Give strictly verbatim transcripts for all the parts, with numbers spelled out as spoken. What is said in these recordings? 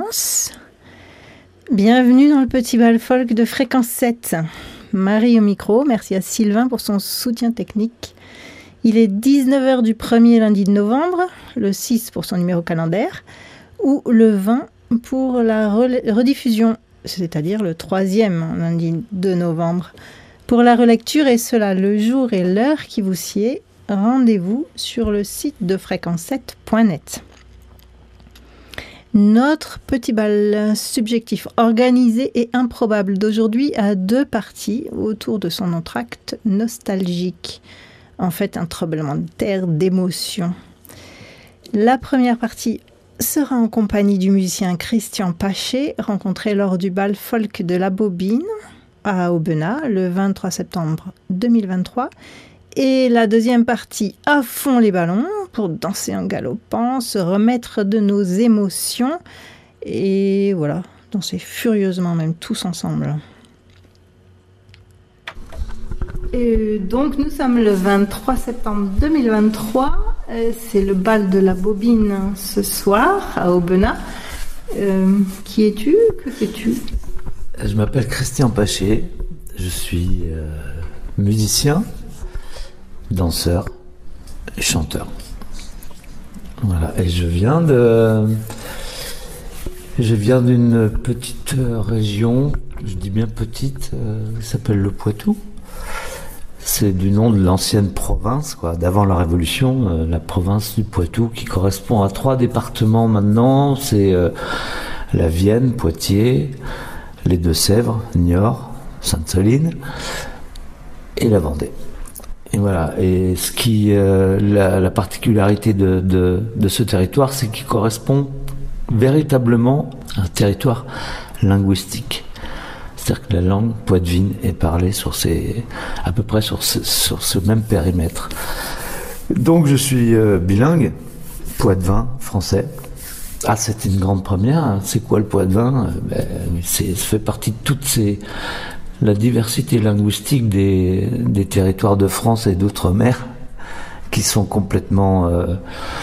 commence. Bienvenue dans le petit bal folk de Fréquence sept. Marie au micro, merci à Sylvain pour son soutien technique. Il est dix-neuf heures du premier lundi de novembre, le six pour son numéro calendaire, ou le vingt pour la rediffusion, c'est-à-dire le troisième lundi de novembre. Pour la relecture, et cela le jour et l'heure qui vous sied, rendez-vous sur le site de fréquence sept point net. Notre petit bal subjectif, organisé et improbable d'aujourd'hui a deux parties autour de son entracte nostalgique. En fait, un tremblement de terre d'émotions. La première partie sera en compagnie du musicien Christian Paché, rencontré lors du bal folk de la Bobine à Aubenas le vingt-trois septembre deux mille vingt-trois. Et la deuxième partie, à fond les ballons, pour danser en galopant, se remettre de nos émotions et voilà, danser furieusement, même tous ensemble. Et donc nous sommes le vingt-trois septembre deux mille vingt-trois, c'est le bal de la Bobine ce soir à Aubenas. Euh, qui es-tu? Que fais-tu? Je m'appelle Christian Paché, je suis euh, musicien, danseur et chanteur. Voilà, et je viens de, je viens d'une petite région, je dis bien petite, euh, qui s'appelle le Poitou. C'est du nom de l'ancienne province, quoi, d'avant la Révolution, euh, la province du Poitou, qui correspond à trois départements maintenant. C'est euh, la Vienne, Poitiers, les Deux-Sèvres, Niort, Sainte-Soline et la Vendée. Et voilà. Et ce qui, euh, la, la particularité de, de, de ce territoire, c'est qu'il correspond véritablement à un territoire linguistique. C'est-à-dire que la langue poitevine est parlée sur ces, à peu près sur ce, sur ce même périmètre. Donc je suis euh, bilingue, poitevin, français. Ah, c'était une grande première. C'est quoi le poitevin? Ben, c'est, ça fait partie de toutes ces, la diversité linguistique des, des territoires de France et d'outre-mer qui sont complètement euh,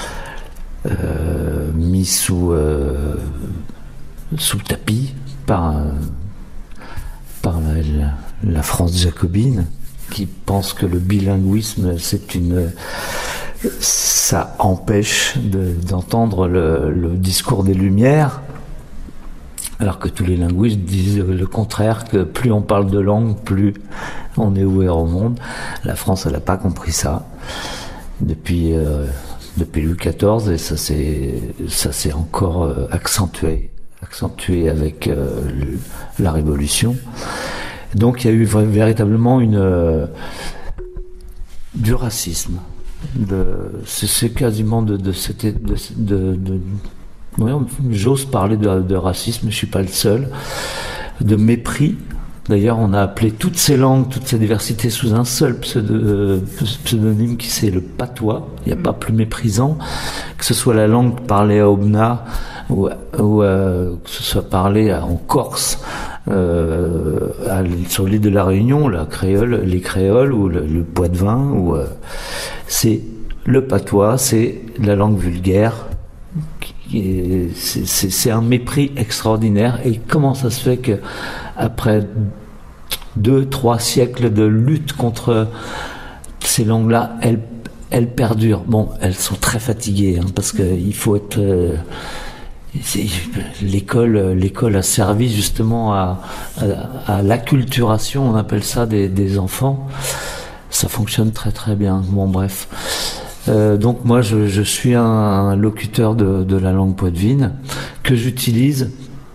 euh, mis sous euh, sous tapis par par la, la France jacobine, qui pense que le bilinguisme, c'est une, ça empêche de, d'entendre le, le discours des Lumières, alors que tous les linguistes disent le contraire, que plus on parle de langue, plus on est ouvert au monde. La France, elle n'a pas compris ça depuis, euh, depuis Louis quatorze, et ça s'est, ça s'est encore euh, accentué. accentué avec euh, le, la Révolution. Donc il y a eu véritablement une euh, du racisme. De, c'est, c'est quasiment de, de, de, de, de, de oui, j'ose parler de, de racisme, je suis pas le seul, de mépris. D'ailleurs, on a appelé toutes ces langues, toutes ces diversités sous un seul pseudo, pseudonyme qui c'est le patois. Il n'y a pas plus méprisant, que ce soit la langue parlée à Aubenas ou, ou euh, que ce soit parlé à, en Corse, euh, à, sur l'île de la Réunion, la créole, les créoles ou le, le poitevin. Ou, euh, c'est le patois, c'est la langue vulgaire. Qui, c'est, c'est, c'est un mépris extraordinaire. Et comment ça se fait que après deux, trois siècles de lutte contre ces langues-là, elles, elles perdurent. Bon, elles sont très fatiguées, hein, parce qu'il faut être... Euh, c'est, l'école, l'école a servi justement à, à, à l'acculturation, on appelle ça, des, des enfants. Ça fonctionne très très bien. Bon, bref. Euh, donc moi, je, je suis un, un locuteur de, de la langue poitevine que j'utilise...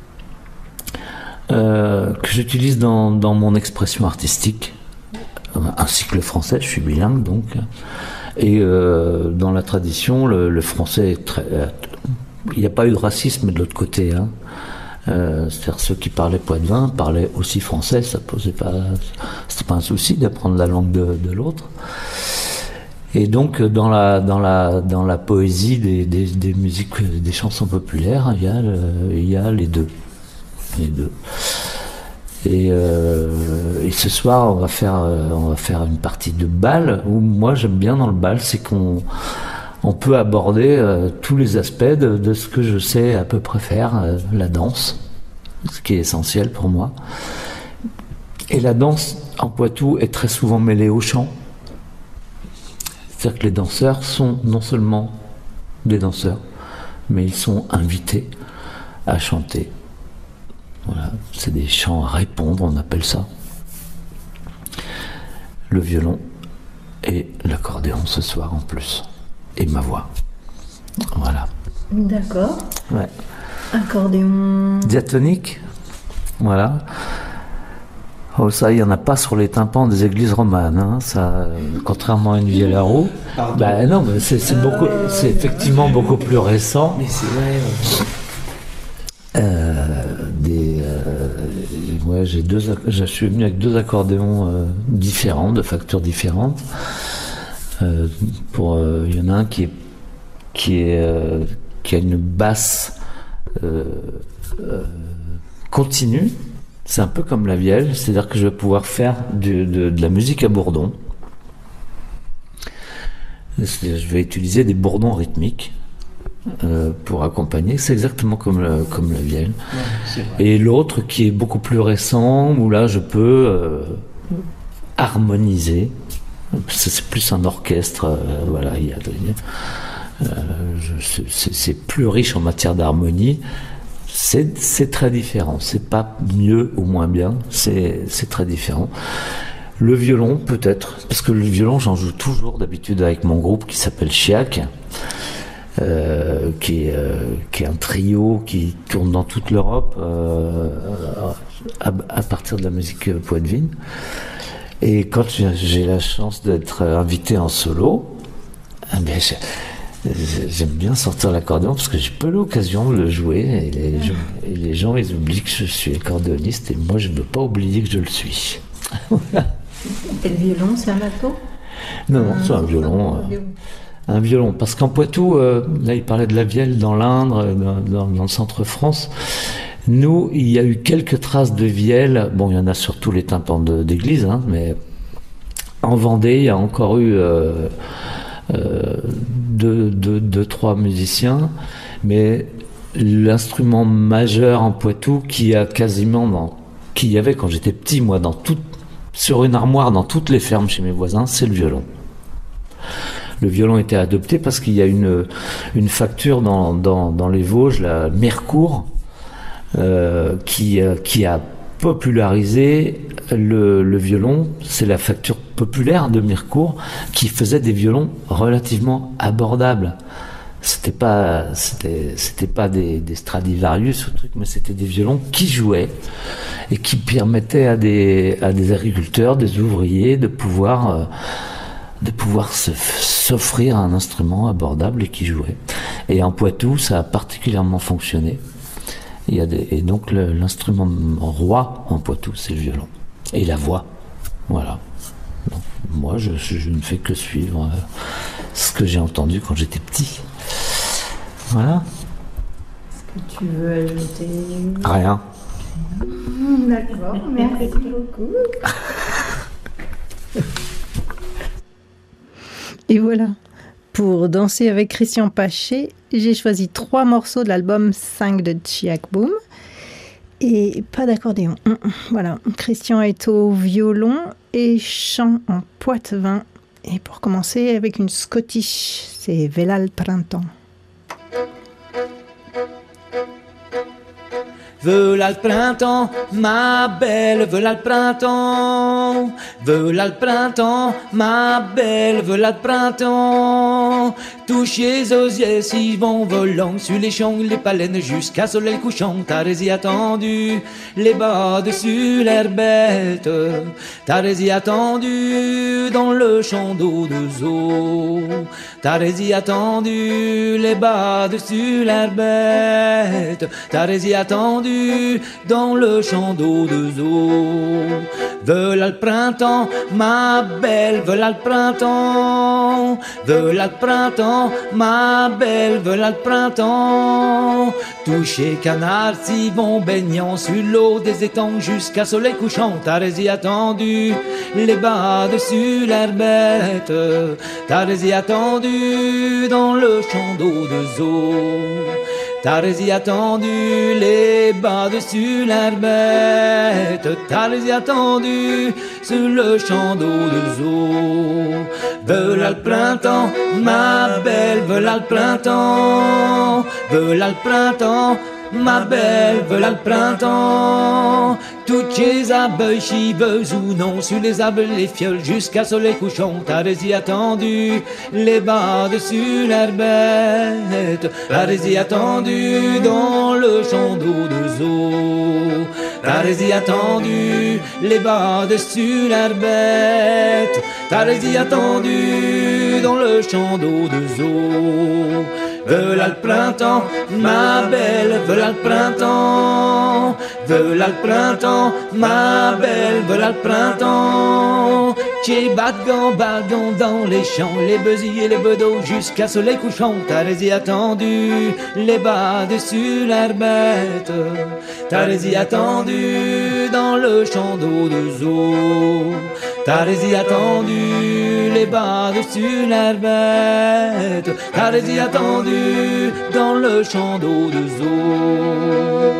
Euh, que j'utilise dans, dans mon expression artistique, ainsi que le français, je suis bilingue donc, et euh, dans la tradition, le, le français est très... Euh, il n'y a pas eu de racisme de l'autre côté, hein. Euh, c'est-à-dire ceux qui parlaient poitevin parlaient aussi français, ça posait pas, c'était pas un souci d'apprendre la langue de, de l'autre. Et donc dans la dans la dans la poésie des, des, des musiques, des chansons populaires, il y a le, il y a les deux. Les deux. Et, euh, et ce soir, on va faire, euh, on va faire une partie de bal. Où moi, j'aime bien dans le bal, c'est qu'on on peut aborder euh, tous les aspects de, de ce que je sais à peu près faire, euh, la danse, ce qui est essentiel pour moi. Et la danse en Poitou est très souvent mêlée au chant. C'est-à-dire que les danseurs sont non seulement des danseurs, mais ils sont invités à chanter. Voilà, c'est des chants à répondre, on appelle ça. Le violon et l'accordéon ce soir en plus. Et ma voix. Voilà. D'accord. Ouais. Accordéon. Diatonique. Voilà. Oh, ça, il n'y en a pas sur les tympans des églises romanes. Hein. Ça, contrairement à une vielle à roue. Bah non, mais c'est, c'est, beaucoup, c'est effectivement beaucoup plus récent. Mais c'est vrai. Euh... Euh, des, euh, ouais, j'ai deux, je suis venu avec deux accordéons euh, différents, de factures différentes. Euh, pour, euh, il y en a un qui est, qui est, euh, qui a une basse euh, euh, continue. C'est un peu comme la vielle, c'est-à-dire que je vais pouvoir faire du, de, de la musique à bourdon. Je vais utiliser des bourdons rythmiques. Euh, pour accompagner, c'est exactement comme, le, comme la vielle. Ouais, et l'autre qui est beaucoup plus récent, où là je peux euh, harmoniser. C'est, c'est plus un orchestre. Euh, voilà, il y a, euh, je, c'est, c'est plus riche en matière d'harmonie. C'est, c'est très différent. C'est pas mieux ou moins bien. C'est, c'est très différent. Le violon, peut-être, parce que le violon, j'en joue toujours d'habitude avec mon groupe qui s'appelle Chiac. Euh, qui, est, euh, qui est un trio qui tourne dans toute l'Europe euh, à, à partir de la musique poitevine. Et quand j'ai, j'ai la chance d'être invité en solo, eh bien, j'aime bien sortir l'accordéon parce que j'ai pas l'occasion de le jouer et les, gens, et les gens ils oublient que je suis accordéoniste et moi je ne veux pas oublier que je le suis. Et le violon, c'est un bateau ? Non, non, c'est un violon. Euh, Un violon, parce qu'en Poitou, euh, là il parlait de la vielle dans l'Indre, dans, dans, dans le centre-France. Nous, il y a eu quelques traces de vielle. Bon, il y en a sur tous les tympans de, d'église, hein, mais en Vendée, il y a encore eu euh, euh, deux, deux, deux, trois musiciens. Mais l'instrument majeur en Poitou, qui a quasiment, dans, qui y avait quand j'étais petit, moi, dans tout, sur une armoire dans toutes les fermes chez mes voisins, c'est le violon. Le violon était adopté parce qu'il y a une, une facture dans, dans, dans les Vosges, la Mercourt, euh, qui, euh, qui a popularisé le, le violon. C'est la facture populaire de Mercourt qui faisait des violons relativement abordables. C'était pas, c'était, c'était pas des, des Stradivarius ou trucs, mais c'était des violons qui jouaient et qui permettaient à des, à des agriculteurs, des ouvriers de pouvoir... Euh, de pouvoir se, s'offrir un instrument abordable et qui jouait. Et en Poitou, ça a particulièrement fonctionné. Il y a des, et donc le, l'instrument roi en Poitou, c'est le violon. Et la voix. Voilà. Donc, moi, je, je ne fais que suivre euh, ce que j'ai entendu quand j'étais petit. Voilà. Est-ce que tu veux ajouter... Rien. D'accord, merci beaucoup. Et voilà, pour danser avec Christian Paché, j'ai choisi trois morceaux de l'album cinq de Chiac Boom et pas d'accordéon. Voilà, Christian est au violon et chant en poitevin. Et pour commencer avec une Scottish, c'est V'là le printemps. V'là le printemps, ma belle, v'là le printemps. V'là le printemps, ma belle, v'là le printemps. Touche les osiers s'y vont volant sur les champs, les palaines jusqu'à soleil couchant. T'as rési attendu les bas dessus l'herbette. T'as rési attendu dans le champ d'eau de zoo. T'as rési attendu les bas dessus l'herbette. T'as rési attendu attendu dans le champ d'eau de zoo. Voilà le printemps, ma belle, voilà le printemps. Voilà le printemps, ma belle, voilà le printemps. Touché canard, si bon baignant sur l'eau des étangs jusqu'à soleil couchant. T'as résy attendu les bas dessus l'herbette. T'as résy attendu dans le champ d'eau de zoo. T'as résy attendu les bas dessus l'herbette. T'as résy attendu sur le champ d'eau de zoo. Voilà le printemps, ma belle, voilà le printemps. Voilà le printemps, ma belle, voilà le printemps. Toutes les abeilles chiveuses ou non, sur les arbres, les fioles, jusqu'à soleil couchant. T'as résy attendu les bas dessus l'herbette. T'as résy attendu dans le champ d'eau de zoo. T'as résy attendu les bas dessus l'herbette. T'as résy attendu dans le champ d'eau de zoo. Voilà le printemps, ma belle, voilà le printemps. Voilà le printemps, ma belle, voilà le printemps. Qui bagan, bagan dans les champs, les besils et les bedeaux jusqu'à soleil couchant. T'as résy attendu les bas dessus l'herbette. T'as résy attendu dans le champ d'eau de zoo. T'as résy attendu les bas dessus l'herbette. T'as résy attendu dans le champ d'eau de zoo.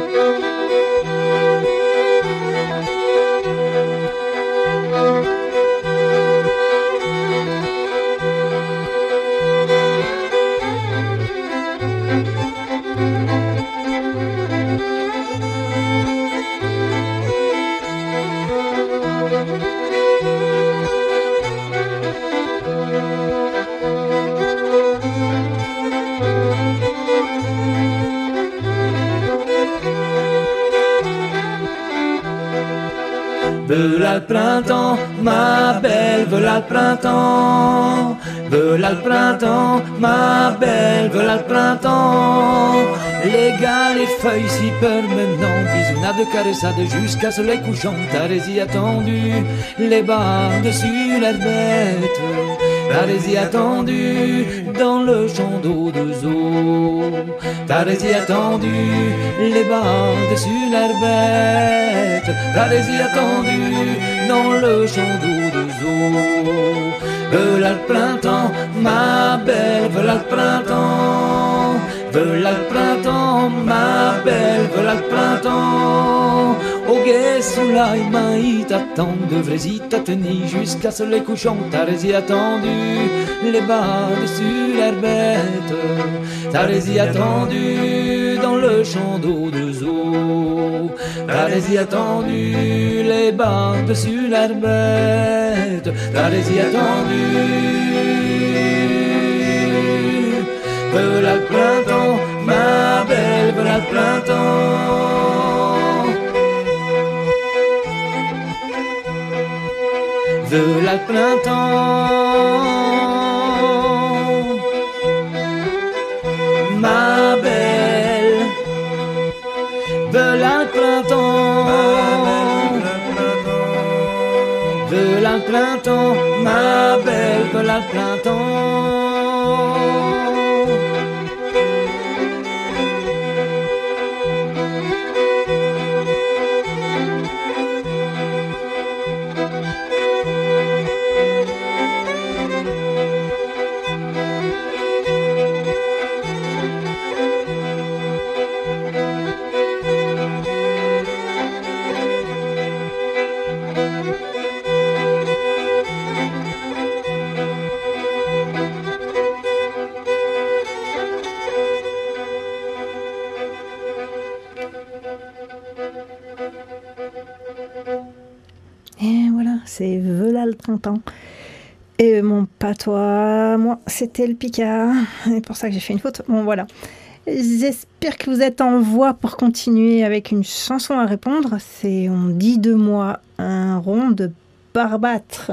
Voilà le printemps, ma belle, voilà le printemps. Voilà le printemps, ma belle, voilà le printemps. Les gars, les feuilles si peur maintenant, bisounade, caressade jusqu'à soleil couchant. T'as résy attendu les bas dessus l'herbette. T'as résy attendu dans le champ d'eau de zoo. T'as résy attendu les bas dessus l'herbette. T'as résy attendu dans le champ d'eau de zoo. Voilà le printemps, ma belle, voilà le printemps. Voilà le printemps, ma belle, voilà le printemps. Au guet sous l'ail, maï t'attend, devrais-y t'attenir jusqu'à soleil couchant. T'as résy attendu les bas dessus l'herbette. T'as résy attendu dans le champ d'eau de zoo. T'as résy attendu les bas dessus l'herbette. T'as résy attendu. Voilà le printemps, ma belle, voilà le printemps. Voilà le printemps, ma belle. Voilà le printemps, voilà le printemps, ma belle, voilà le printemps. Et voilà, c'est voilà le printemps. Et mon patois, moi, c'était le Picard. C'est pour ça que j'ai fait une faute. Bon, voilà. J'espère que vous êtes en voie pour continuer avec une chanson à répondre. C'est On dit de moi un rond de Barbâtre.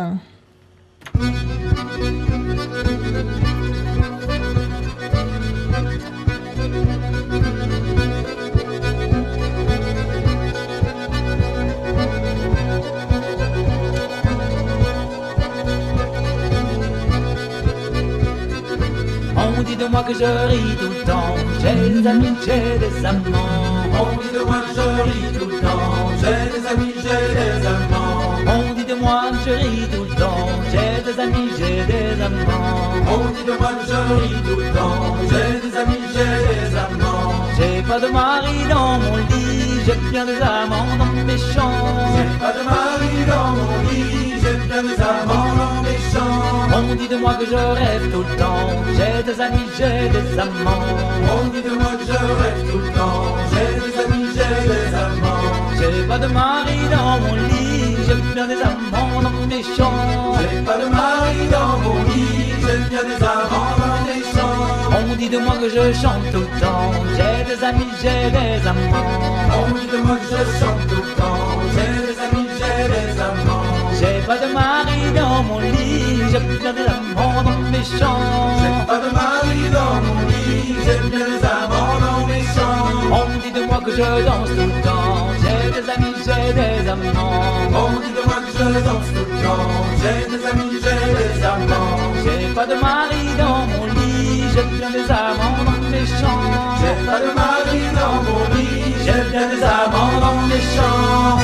dit de moi que je ris tout le temps, j'ai des amis, j'ai des amants. On dit de moi que je ris tout le temps, j'ai des amis, j'ai des amants. On dit de moi que je ris tout le temps, j'ai des amis, j'ai des amants. On dit de moi que je ris tout le temps, j'ai des amis, j'ai des amants. J'ai pas de mari dans mon lit, j'ai bien des amants dans mes champs. J'ai pas de mari dans mon lit, j'ai bien des amants dans mes champs. On dit de moi que je rêve tout le temps, j'ai des amis, j'ai des amants. On dit de moi que je rêve tout le temps, j'ai des amis, j'ai des amants. J'ai pas de mari dans mon lit, j'ai bien des amants dans mes champs. J'ai pas de mari dans mon lit, j'ai bien des amants dans mes champs. On dit de moi que je chante tout le temps, j'ai des amis, j'ai des amants. On dit de moi que je chante tout le temps, j'ai des amis, j'ai des amants. J'ai pas de mari dans mon lit, j'ai bien des amants dans mes champs. J'ai pas de mari dans mon lit, j'ai bien des amants dans mes champs. On dit de moi que je danse tout le temps, j'ai des amis, j'ai des amants. On dit de moi que je danse tout le temps, j'ai des amis, j'ai des amants. J'ai pas de mari dans mon lit, j'ai bien des amants dans mes champs. J'ai pas de mari dans mon lit, j'ai bien des amants dans mes champs.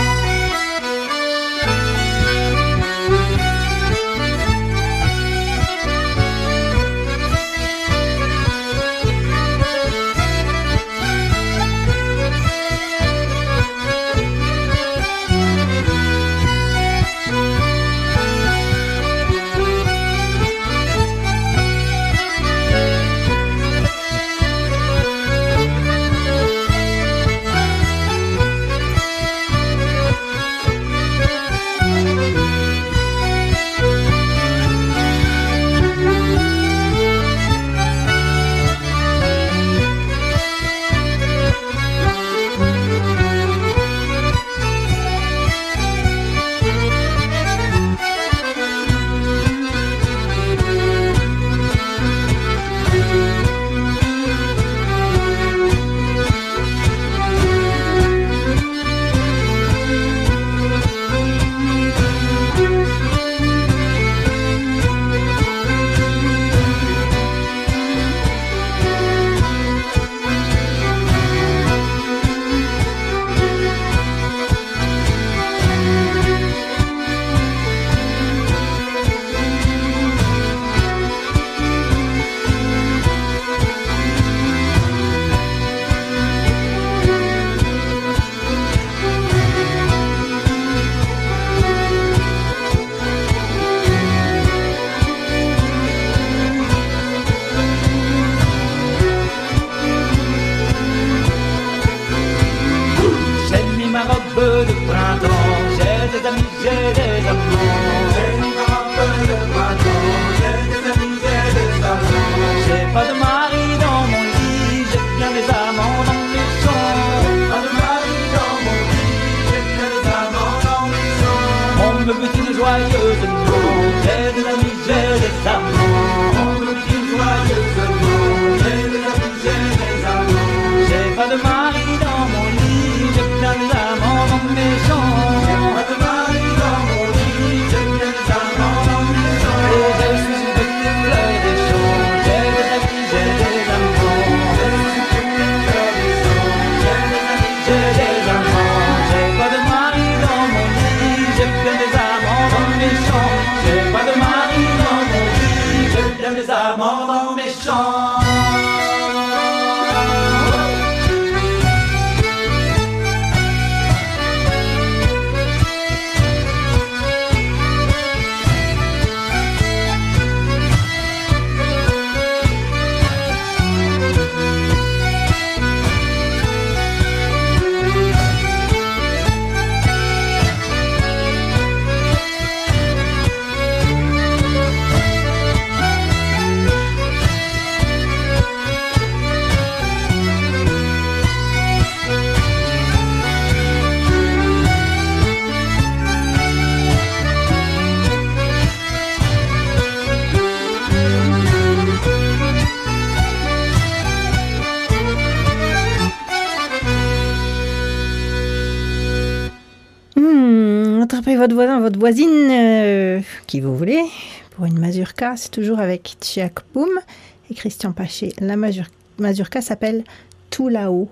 De printemps, j'ai des amis, j'ai des amants. J'ai mis ma robe de printemps, j'ai des amis, j'ai des amants. J'ai pas de mari dans mon lit, j'ai bien des amants dans mes champs. Pas de mari dans mon lit, j'ai bien des amants dans mes champs. On me butine joyeusement, j'ai des amis, j'ai des amants. On me butine joyeusement, j'ai des amis, j'ai des amants. J'ai pas de mari dans mon lit, j'ai bien des amants dans mes champs. Pas de mari dans mon lit, j'ai bien des amants dans mes champs. Et je suis une petite fleur des champs, j'ai des amis, j'ai des amants. Je suis une petite fleur des champs, j'ai des amis, J'ai des amants, j'ai pas de mari dans mon lit, j'ai bien des amants dans mes champs. J'ai pas de mari dans mon lit, j'ai bien des amants dans mes champs. Attrapez votre voisin, votre voisine, euh, qui vous voulez, pour une mazurka, c'est toujours avec Tchiak Boum. et Christian Paché. La mazur- mazurka s'appelle Tout là-haut.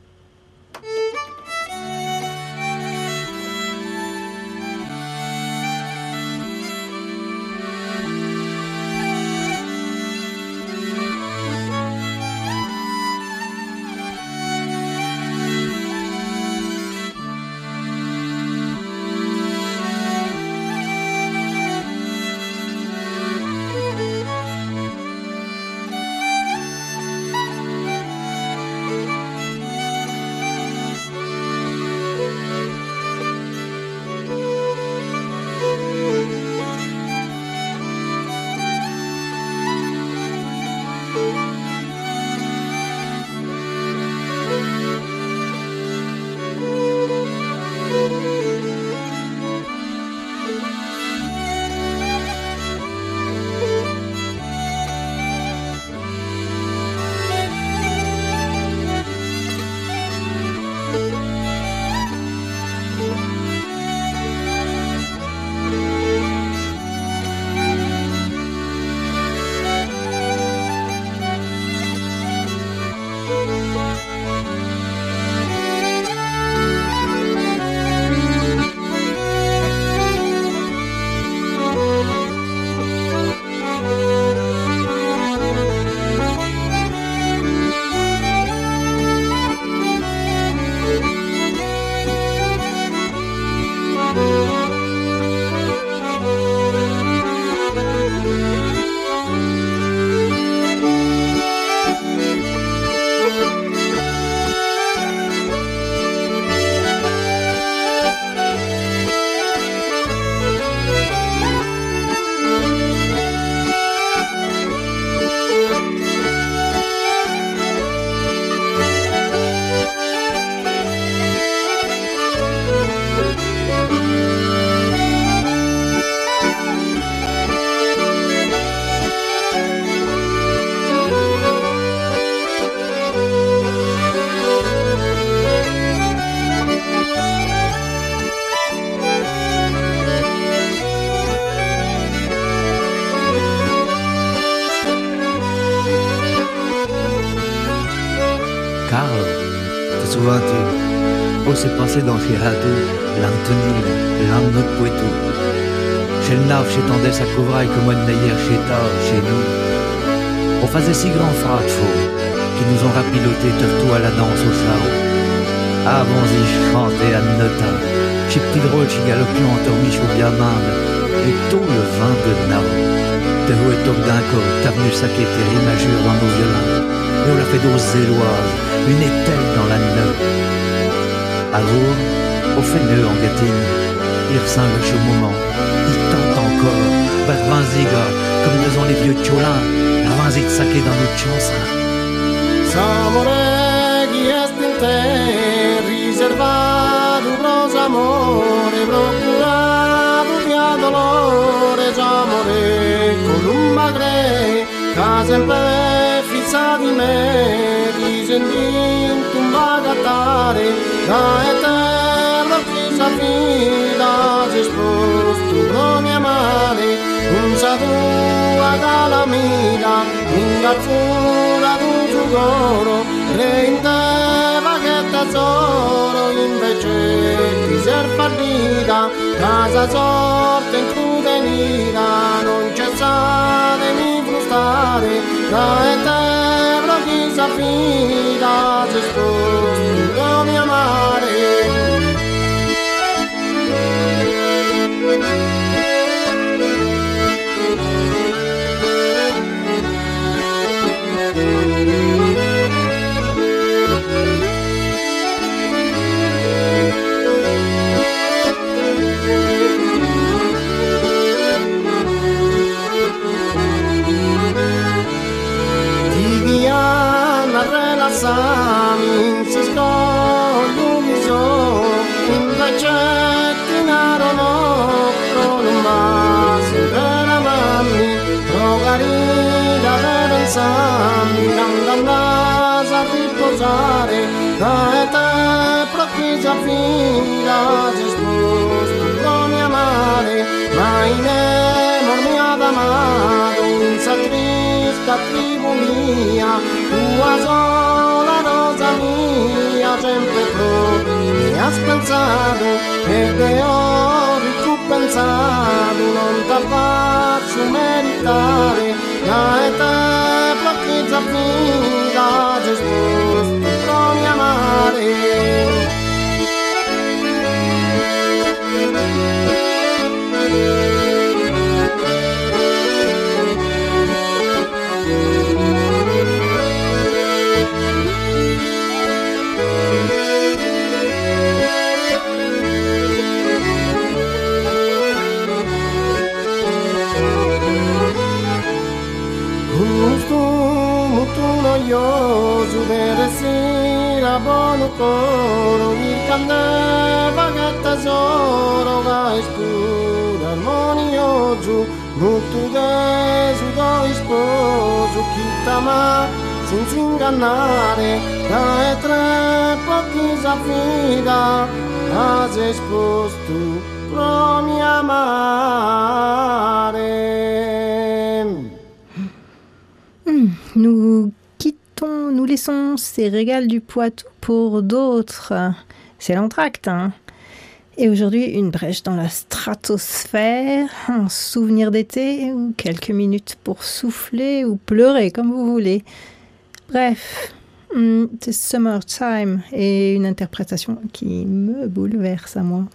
Carl, te souviens-tu? Oh, c'est passé dans Chiratu, l'Antonil, l'Anno de Poitou. Chez le Nav, chez Tandès à Couvrail, comme on hier chez Tard, chez nous. On faisait si grand frat de faux, qui nous ont rapiloté tout à la danse au charo. Avant-y, je chantais à Nota, chez Petit Drôle, chez Galopion, en tormiche au Biamande, et tout le vin de Naro. Te haut et toc d'un corps, t'as venu saquer tes rimagures dans nos violins. Et on l'a fait d'os zéloises, une ételle dans la neuve. À Rouen, au fait nœud en Gatine, il ressemble au moment, il tente encore, vers Vinziga, comme devant les vieux tcholins, la Vinzi de saquer dans notre chanson. S'amore chi est in te, riservato pros amore, procurato via dolore, s'amore, columba grey, che sempre fissa di me, ti sentin tu bagattare, da eterno chi s'affida, si sposto pro mia mare, un sa tua calamita, in garfura tu giugoro, re in te va che tesoro, invece ti ser fallita, casa sorte in crudelita, non cessate mi frustare, da eterno chi s'affida, si sposto pro mia mare. Rilassami, si scoglio mi so, invece ti narono, con un vaso per amarmi, progarida per pensarmi, andando a riposare, da te proprio si affida, si sposto con mia mare, ma in amor mi ha amato, in sa trista tribu follia, tua sola rosa mia, sempre proprio mi ha spensato e te ho ricompensato, non ti faccio meritare, da e te perché già vita sei sposto per mi amare. Noioso deve sera buono coro mi candeva che tesoro che spura armonioso molto deso do sposo chi t'ama senza ingannare da e tre pochi s'affida a se sposto pro mi amare. Mm, nous nous laissons ces régals du Poitou pour d'autres. C'est l'entracte, hein. Et aujourd'hui, une brèche dans la stratosphère, un souvenir d'été, ou quelques minutes pour souffler ou pleurer, comme vous voulez. Bref, c'est Summertime et une interprétation qui me bouleverse à moi.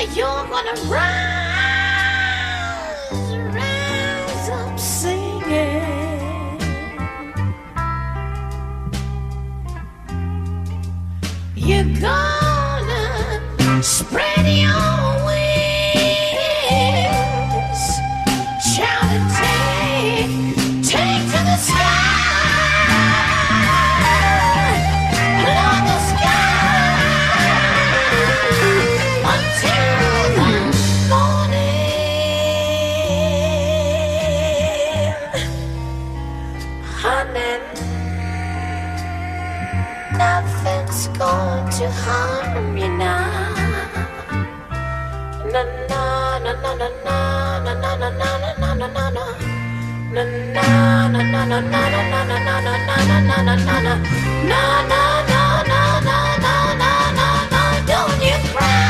you're gonna rise, rise up singing. You're gonna spread your wings, shout and take, take to the sky. Nothing's going to harm you now. Na na na na na na na na na na na na na na. Na na na na na na na na na na na na na na na na. Na na na na na na na na na. Don't you cry.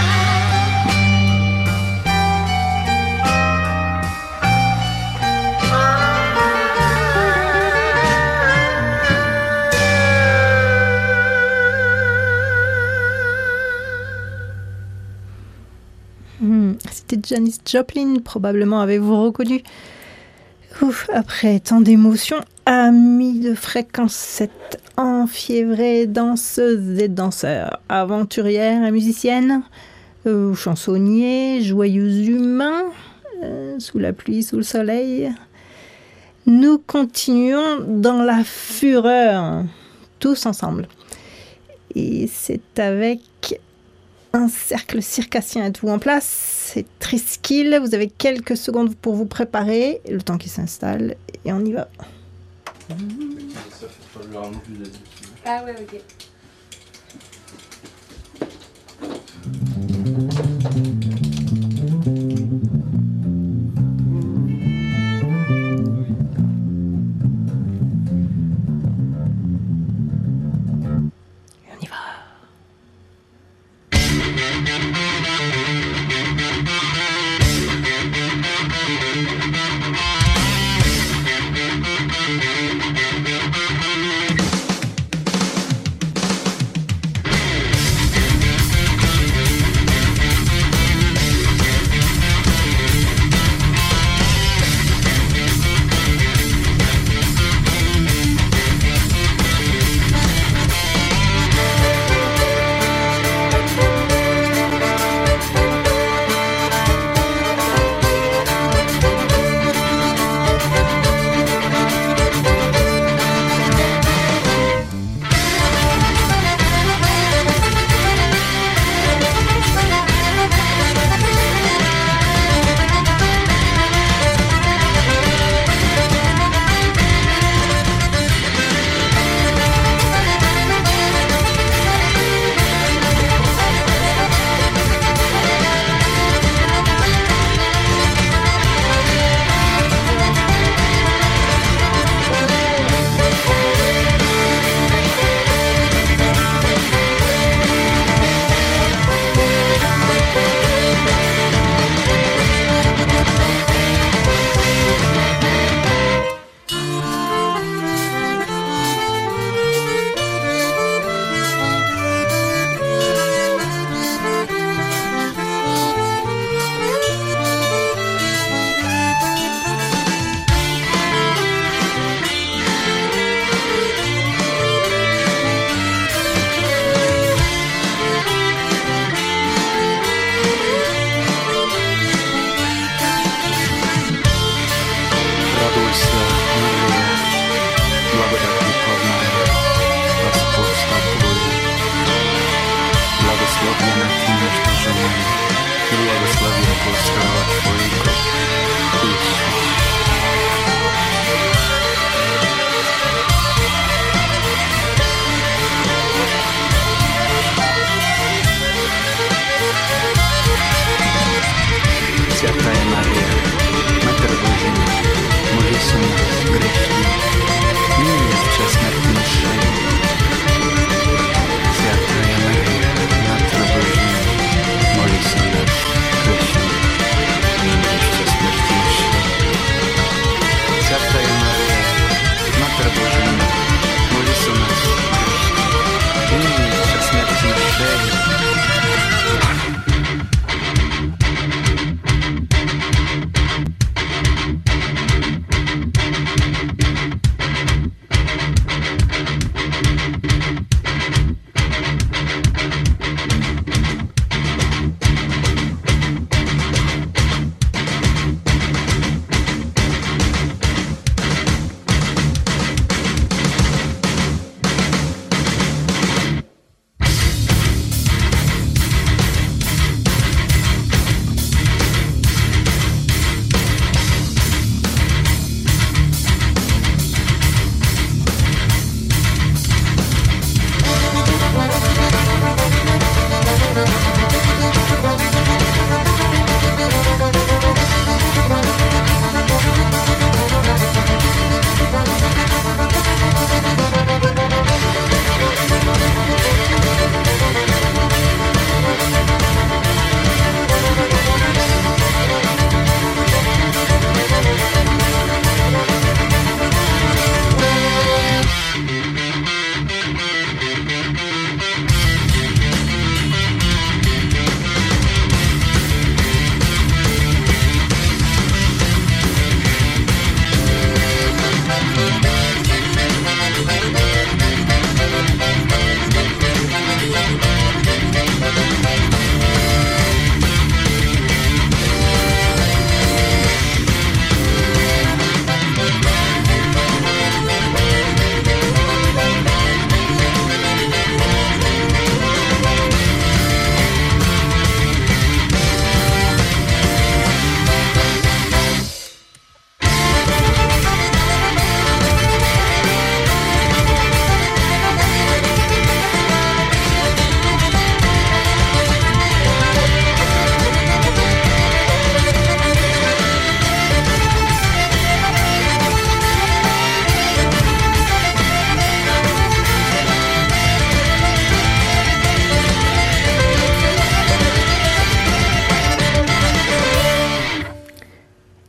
C'était Janis Joplin, probablement avez-vous reconnu. Ouf, après tant d'émotions, amis de fréquence sept, enfiévrées, danseuses et danseurs, aventurières et musiciennes, euh, chansonniers, joyeux humains, euh, sous la pluie, sous le soleil. Nous continuons dans la fureur, tous ensemble. Et c'est avec un cercle circassien. Êtes-vous en place? C'est Triskill. Vous avez quelques secondes pour vous préparer, le temps qui s'installe, et on y va. Ah ouais, ok. Thank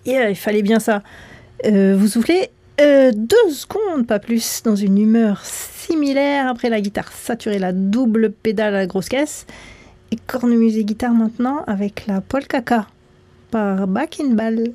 Yeah, il fallait bien ça. Euh, vous soufflez euh, deux secondes, pas plus, dans une humeur similaire. Après la guitare saturée, la double pédale à la grosse caisse. Et cornemuse guitare maintenant avec la polka par Back in Ball.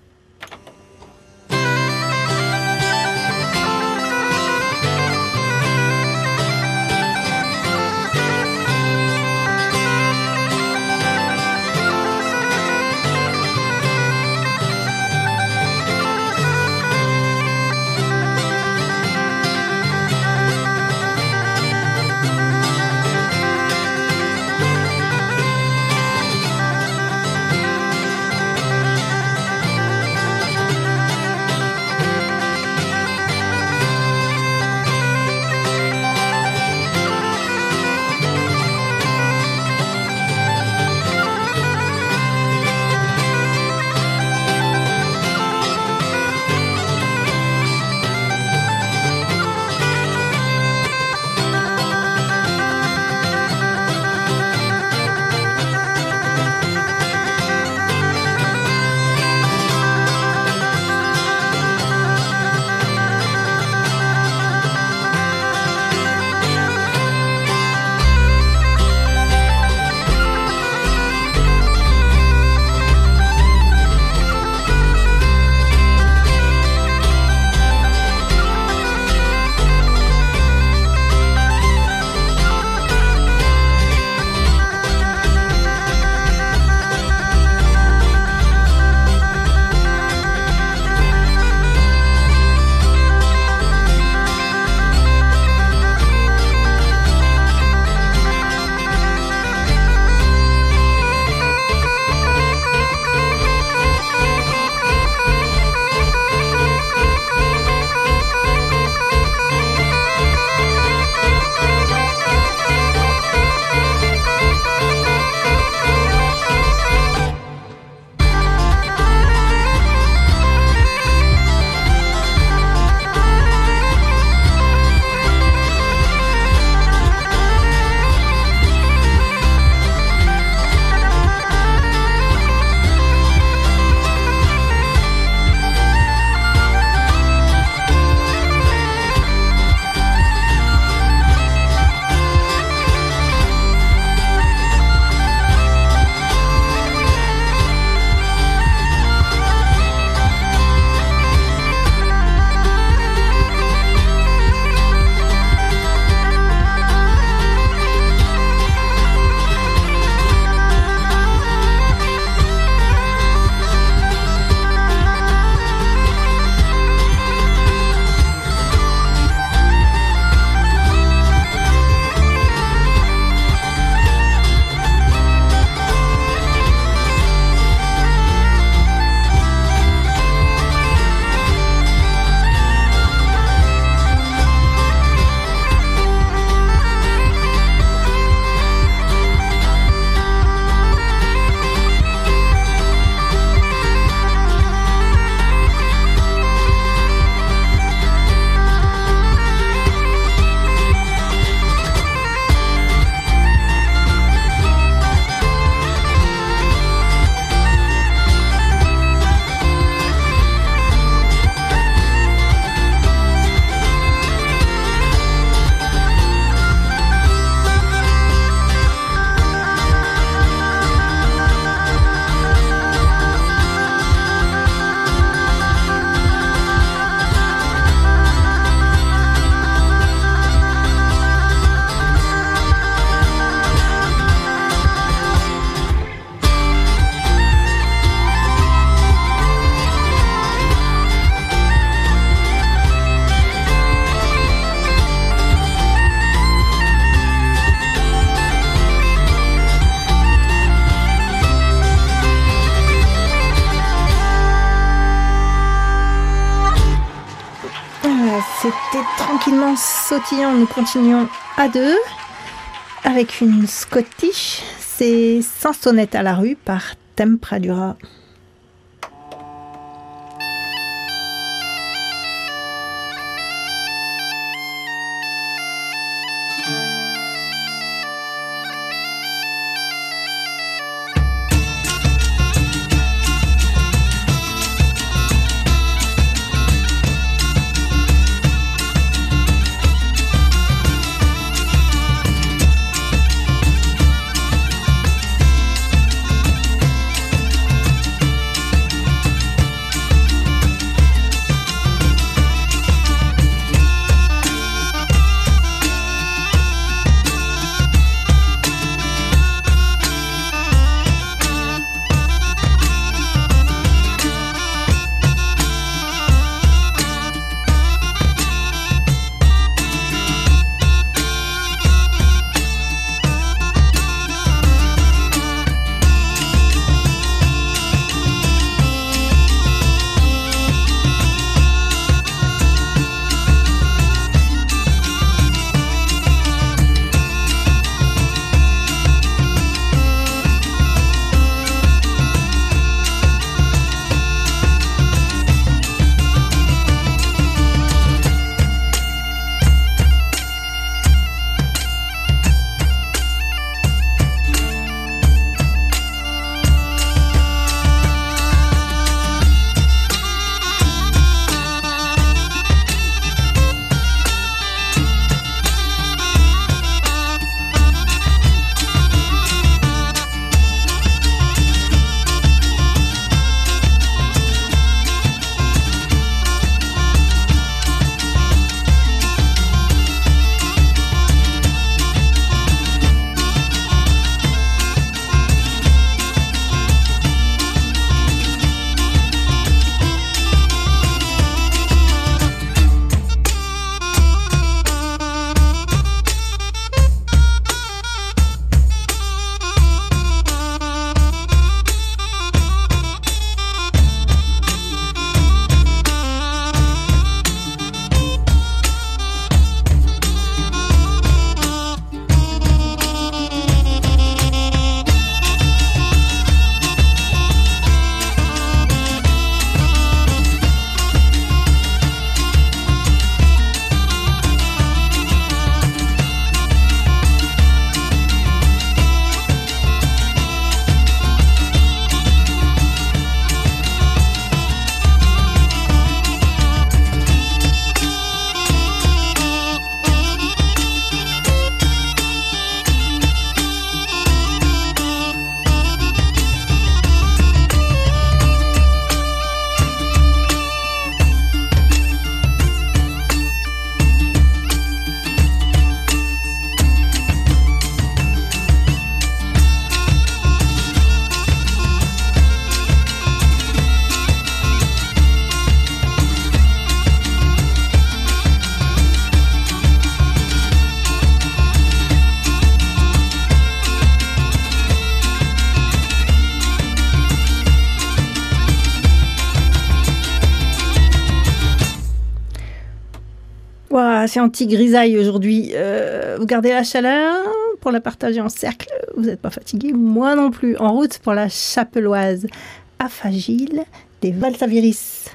C'était tranquillement sautillant. Nous continuons à deux avec une Scottish. C'est Sans sonnette à la rue par Tempradura. Ah, c'est anti-grisaille aujourd'hui. Euh, vous gardez la chaleur pour la partager en cercle. Vous n'êtes pas fatigué, moi non plus. En route pour la Chapelloise. Afagile des Valsaviris.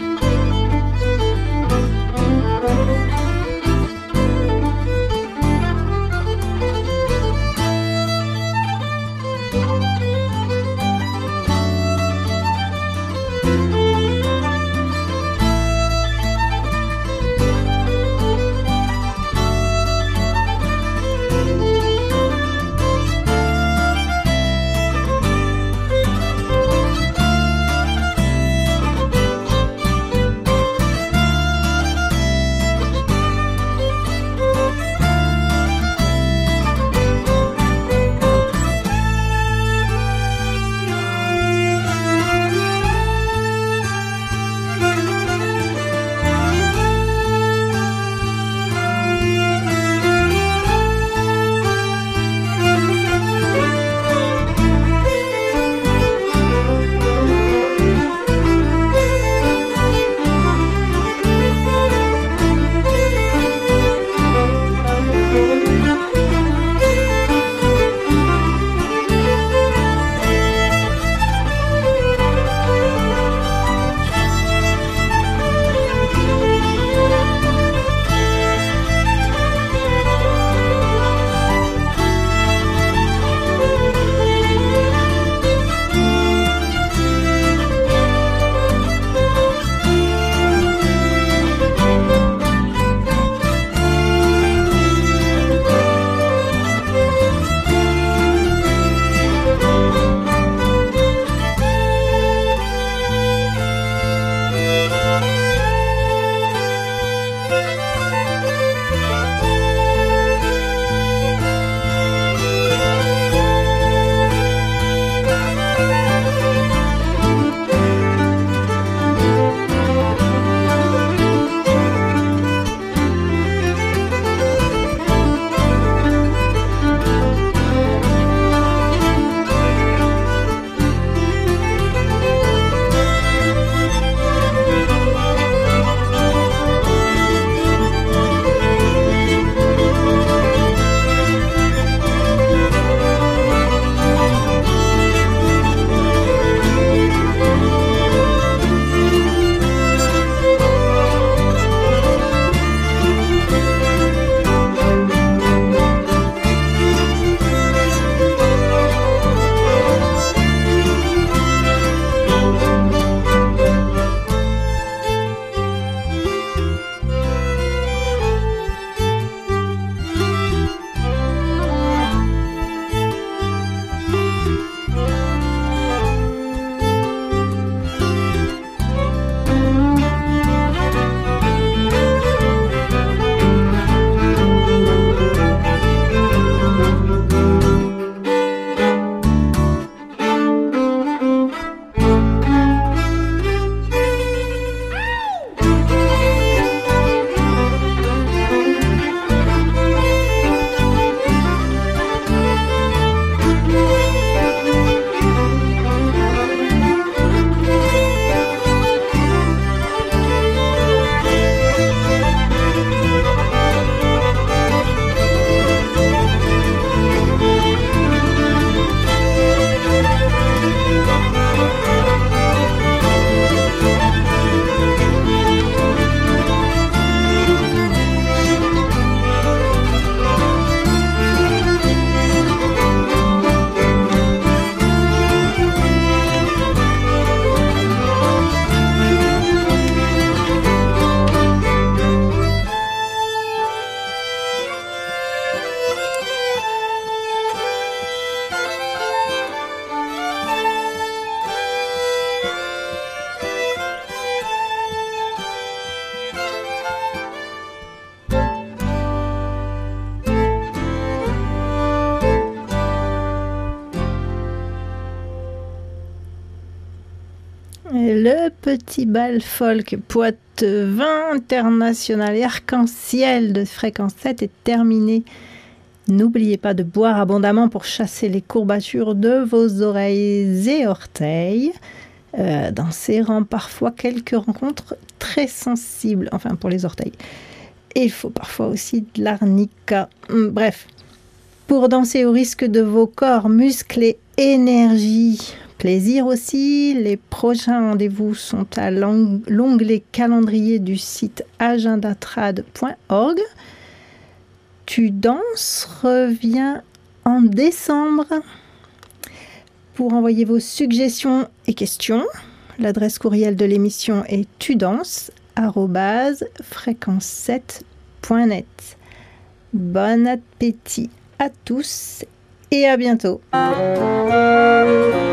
Thank you. petit bal folk Poitevin international et arc-en-ciel de fréquence sept est terminé. N'oubliez pas de boire abondamment pour chasser les courbatures de vos oreilles et orteils. Euh, danser rend parfois quelques rencontres très sensibles, enfin pour les orteils. Et il faut parfois aussi de l'arnica. Bref, pour danser au risque de vos corps, muscles et énergie. Plaisir aussi, les prochains rendez-vous sont à l'onglet calendrier du site agendatrad point org. Tu danses revient en décembre. Pour envoyer vos suggestions et questions, l'adresse courriel de l'émission est tudances arobase fréquence sept point net. Bon appétit à tous et à bientôt.